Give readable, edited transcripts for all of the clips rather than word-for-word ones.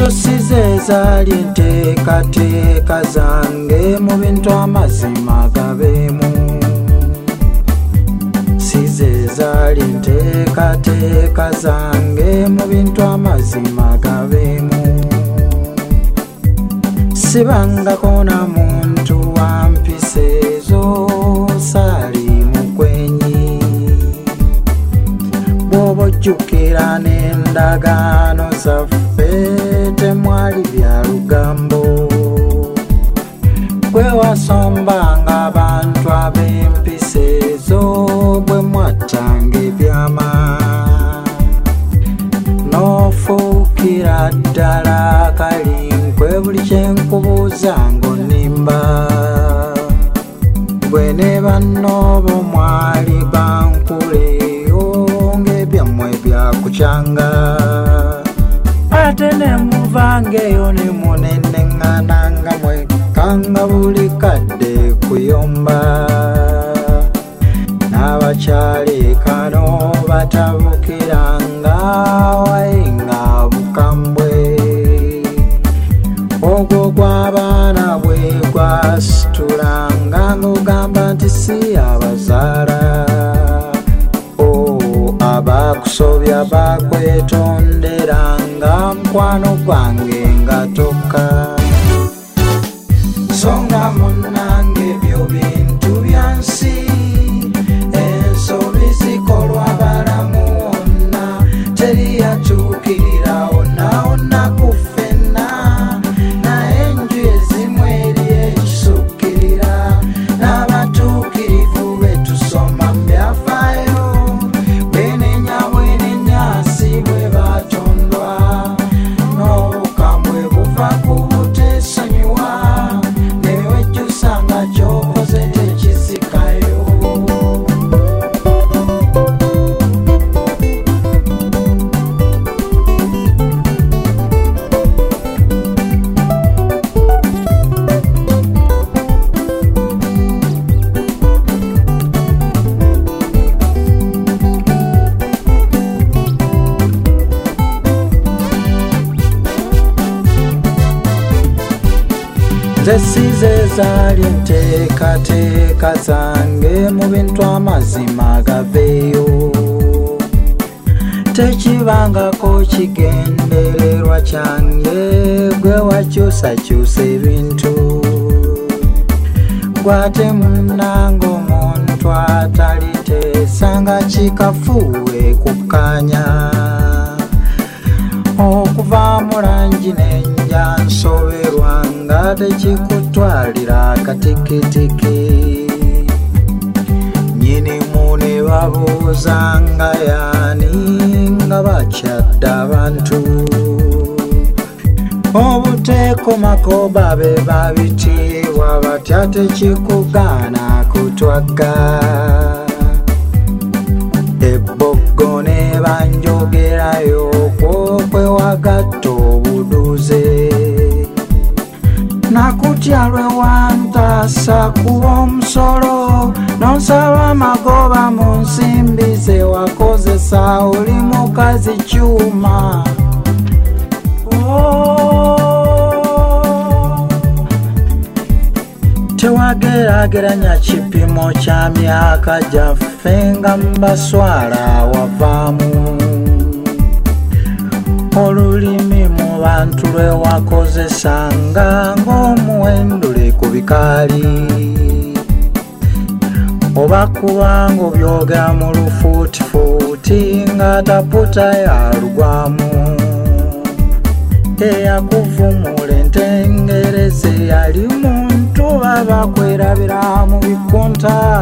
Zosize zali nteekateeka zange mu bintu amazima gabeemu. Size zali nteekateeka zange mu bintu amazima gabeemu. Sibangako na muntu wampisa ezo saali mukwenyi. Bw'oba ojjukira n'endagaano zaffe temwali bya lugambo. Gwe wasombanga abantu ab'empisa ezo bwe mwattanga ebyama. N'ofuukira ddala kalinkwe buli kye nkubuuza ng'onnimba. Gwe ne banno bo mwali bankuleyo ng'ebyammwe byakukyanga. Ate ne muvangeyo ne munenneŋŋana nga mwekanga buli kadde kuyomba. N'abakyali kano batabukiranga wayinga bukambwe. Ogwo gw'abaana bwe gwasitulanga ng'ogamba nti si abazaala. Abakusobya bakwetonderanga mukwano gwange nga tokka. Songa munnange ebyo bintu bya nsi. Ensobi zikolwa balamu wonna. Teri yatuukirira wonna wonna ku ffenna. Naye enju ezimu eri ekisukkirira. N'abatuukirivu be tusoma mu byafaayo. Bwenenya si bwe batondwa. N'obukambwe buva ku buteesonyiwa. Newejjusa nga ky'okoze tekizikayo. Zesize zali nteekateeka zange mu bintu amazima gaveeyo. Tekibangako kigendererwa kyange gwe wakyusakyusa ebintu. Gwate munnange omuntu ataliteesa nga kikafuuwe kukkaanya. Okuva mu langi n'enja nsoberwa nga tekikutwalira akatikitiki. Nnyinimu ne babuuza nga yaani nga bakyadde abantu. Obuteekomako babe babitiibwa batya tekikugaana kutwagga. Ebbogo ne banjogerayo kwokwe wagatta obuduuze. Nakutya lwe wantaasa kuba omusolo. N'onsaba amagoba mu nsimbi ze wakozesa. Oli mukazi kyuma. Tewageraageranya kipimo kya myaka gyaffe nga mbaswala wavaamu. Olulimi mu bantu lwe wakozesanga ng'omuwendule ku bikaali. Oba kubanga obyogera mu lufuutifuuti nga taputa yalugwamu. Eyakuvumula entengereze yali muntu baba kwerabira mu bikunta.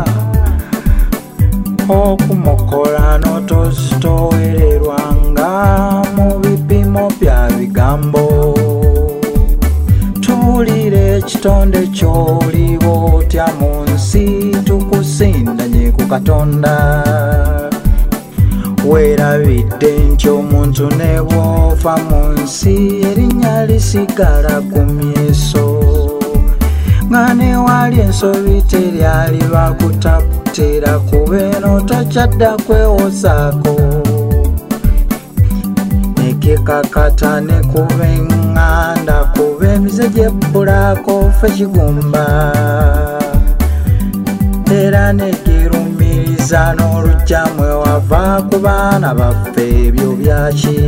Okumukola n'otozitowererwanga mu bipimo bya bigambo. Tuwulire ekitonde ky'oliba otya mu nsi tukusindanye ku Katonda. Weerabidde nti omuntu ne bw'ova mu nsi erinnya lisigala ku myeso. Nga ne wali ensobi teryali bakutaputira kuba eno tokyadda kwewozaako. Nekikakata ne kuba nganda kuba emize gyebbulako ffe kigumba era negirumiriza n'olujja mwe wava ku baana baffe ebyo byaki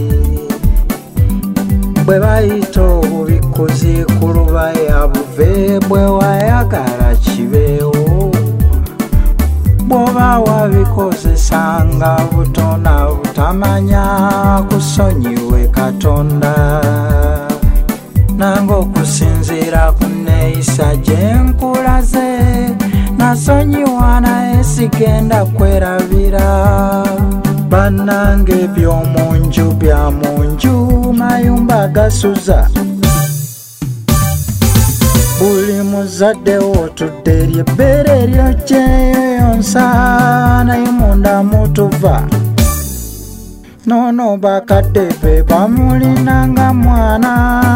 bwe bayita obubikuzi ku lubaya buve bwe wayagala kibeewo bw'oba wabikozesanga butona butamanya kusonyiwe Katonda nange okusinziira ku neeyisa gye nkulaze nasonyiwa naye sigenda kwerabira bannange eby'omunju bya munju mayumba gasuza buli muzadde wotudde eryebbeere lyokyeyoyonsa naye munda mutuva nono bakadde be bamulinanga mwana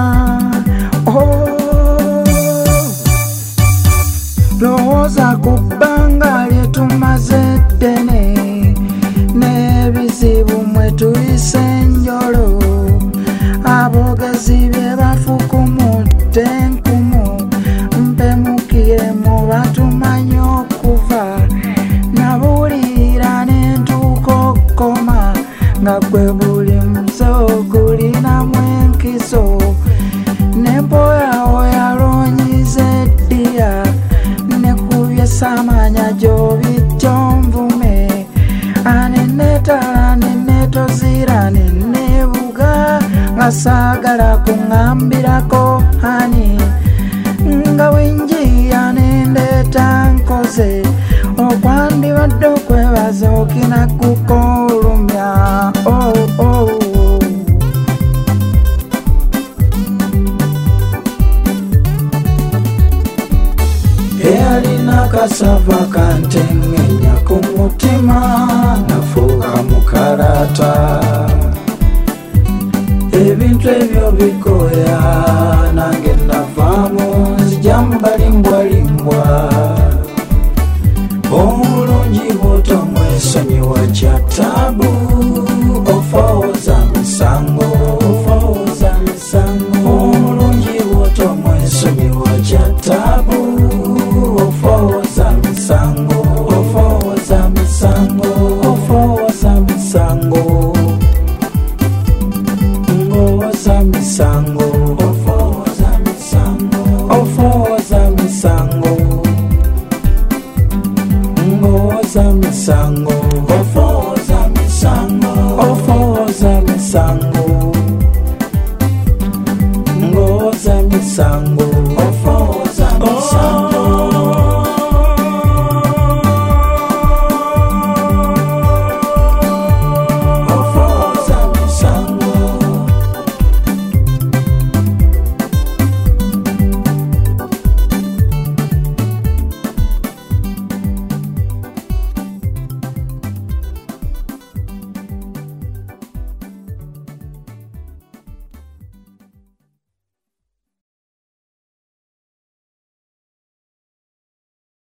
lowooza ku bbanga lyetumaze ddene n'ebizibu mwe tuyise enjolo aboogezi bye bafukumudde enkumu mpemukire mu batumanyi okuva nabuulirira n'entuuka okukoma nga gwe buli muzo gulinamu enkizo nempoyawoya lonyize eddiya nekubye samanya gy'obijjo nvume anenetala nenetozira nenebuga nga saagala kuŋŋambirako hani nga wenjiya nendeeta nkoze okwandibadde okwebaza okinakukolumya eyalina kasava kantengenya ku mutima nafuuka mukalata ebintu ebyo bikoya nange navaamu nzijjamu balimbwalimbwa omulungi bwotomwesonyiwa kya taabu ofooza misango omulungi bwotomwesonyiwa kya taabu ofooza misango ngooza misango ofooza misango ngooza misango ofooza misango ngooza misango